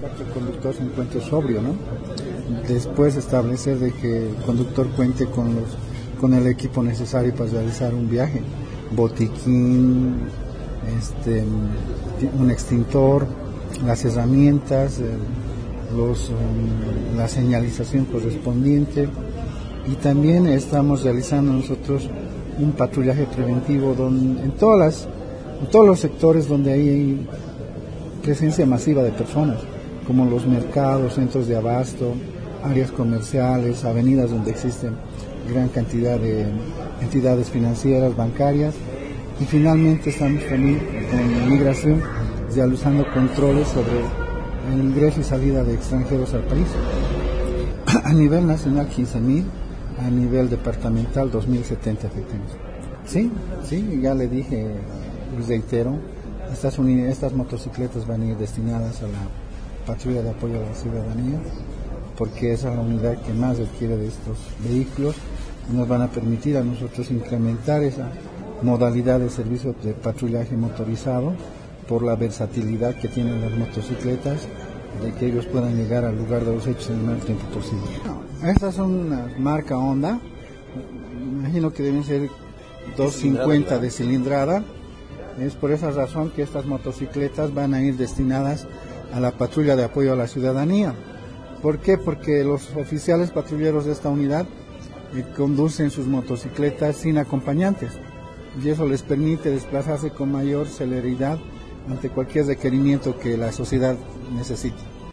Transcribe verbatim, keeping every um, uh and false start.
que el conductor se encuentre sobrio, ¿no? Después establecer de que el conductor cuente con los con el equipo necesario para realizar un viaje, botiquín, este, un extintor, las herramientas, el, los, um, la señalización correspondiente, y también estamos realizando nosotros un patrullaje preventivo donde, en, todas las, en todos los sectores donde hay presencia masiva de personas, como los mercados, centros de abasto, áreas comerciales, avenidas donde existen gran cantidad de entidades financieras, bancarias, y finalmente estamos también con migración realizando controles sobre el ingreso y salida de extranjeros al país. A nivel nacional quince mil, a nivel departamental dos mil setenta efectivos. Sí, sí, ya le dije, reitero, estas, unidades, estas motocicletas van a ir destinadas a la patrulla de apoyo a la ciudadanía, porque esa es la unidad que más requiere de estos vehículos, y nos van a permitir a nosotros incrementar esa modalidad de servicio de patrullaje motorizado por la versatilidad que tienen las motocicletas, de que ellos puedan llegar al lugar de los hechos en el menor tiempo posible. No, estas son una marca Honda, imagino que deben ser doscientos cincuenta de cilindrada. Es por esa razón que estas motocicletas van a ir destinadas a la patrulla de apoyo a la ciudadanía. ¿Por qué? Porque los oficiales patrulleros de esta unidad eh, conducen sus motocicletas sin acompañantes, y eso les permite desplazarse con mayor celeridad ante cualquier requerimiento que la sociedad necesite.